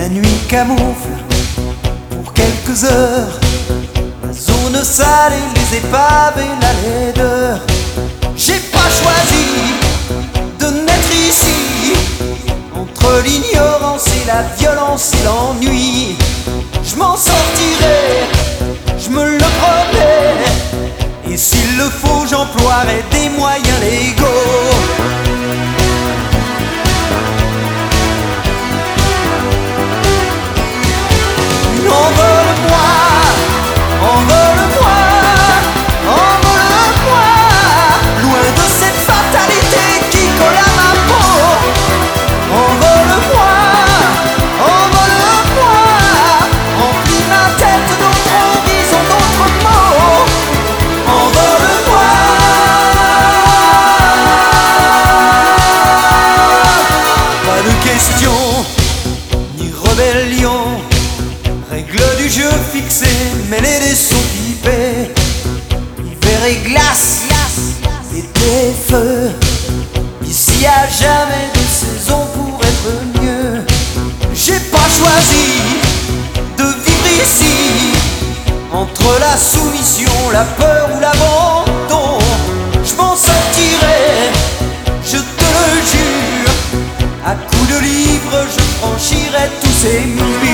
La nuit camoufle pour quelques heures la zone sale et les épaves et la laideur. J'ai pas choisi de naître ici, entre l'ignorance et la violence et l'ennui. Je m'en sortirai, je me le promets, et s'il le faut j'emploierai des moyens légaux. Envole-moi, envole-moi, envole-moi, loin de cette fatalité qui colle à ma peau. Envole-moi, envole-moi, remplis ma tête d'autres horizons, d'autres mots. Envole-moi. Pas de question, ni rébellion, règles du jeu fixées, mêlées des sons pipés. Hiver et glace, été et feu. Ici y'a jamais de saison pour être mieux. J'ai pas choisi de vivre ici, entre la soumission, la peur ou l'abandon. Je m'en sortirai, je te le jure. À coups de livres je franchirai tous ces murs.